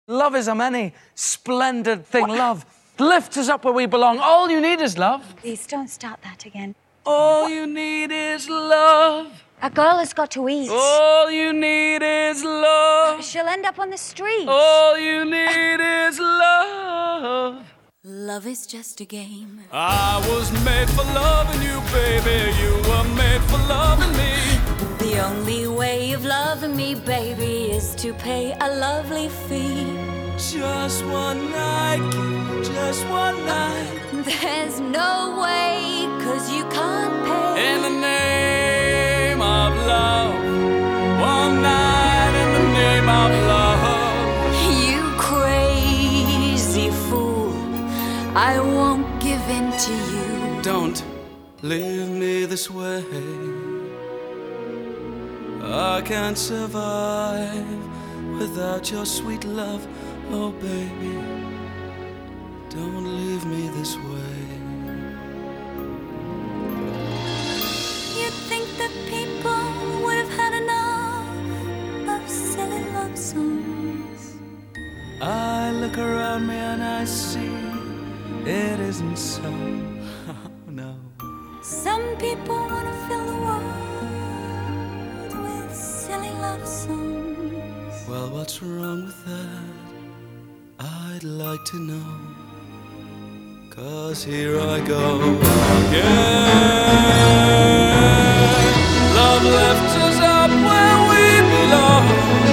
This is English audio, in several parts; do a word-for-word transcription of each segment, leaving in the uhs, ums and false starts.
Love is a many splendid thing. Love lifts us up where we belong. All you need is love. Please don't start that again. All you need is love. A girl has got to eat. All you need is love. She'll end up on the street. All you need is love. Love is just a game. I was made for loving you, baby. You were made for loving me. The only way of loving me, baby, is to pay a lovely fee. Just one night, just one night. There's no way, cause you can't pay. In the name of love. One night in the name of love. You crazy fool, I won't give in to you. Don't leave me this way. I can't survive without your sweet love. Oh baby, don't leave me this way. You'd think that people would have had enough of silly love songs. I look around me and I see it isn't so. Oh no. Some people want to fill the world with silly love songs. Well, what's wrong with that? I'd like to know. 'Cause here I go again. Love lifts us up where we belong,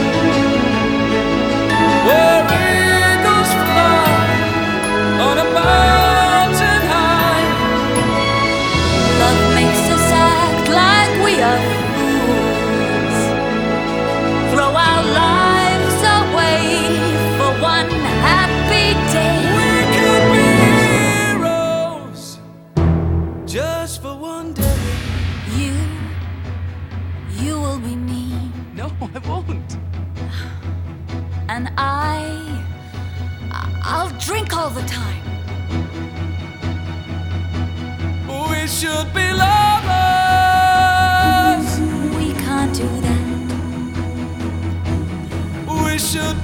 where eagles fly on a mountain high. Love makes us act like we are fools, throw our lives away for one happy day. We could be heroes just for one day. You, you will be me, No, I won't. and I, I'll drink all the time. We should be lovers. We can't do that. We should